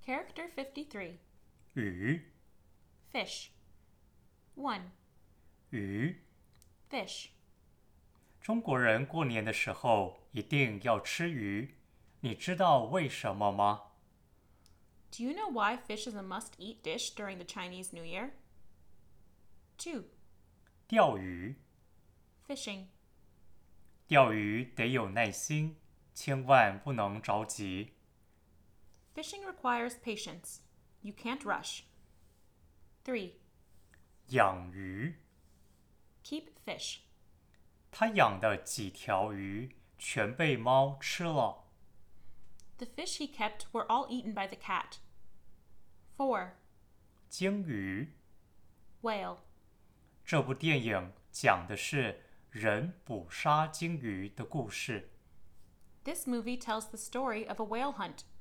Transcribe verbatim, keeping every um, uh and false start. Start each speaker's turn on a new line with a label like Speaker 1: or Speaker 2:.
Speaker 1: Character fifty-three.
Speaker 2: 鱼
Speaker 1: Fish. one.
Speaker 2: 鱼
Speaker 1: Fish.
Speaker 2: 中国人过年的时候一定要吃鱼，你知道为什么吗？
Speaker 1: Do you know why fish is a must-eat dish during the Chinese New Year? two.
Speaker 2: 钓鱼
Speaker 1: Fishing.
Speaker 2: 钓鱼得有耐心，千万不能着急。
Speaker 1: Fishing requires patience. You can't rush. three.
Speaker 2: 养鱼
Speaker 1: Keep fish.
Speaker 2: 他养的几条鱼全被猫吃了。
Speaker 1: The fish he kept were all eaten by the cat. four.
Speaker 2: 鲸鱼
Speaker 1: Whale.
Speaker 2: 这部电影讲的是人捕杀鲸鱼的故事。
Speaker 1: This movie tells the story of a whale hunt.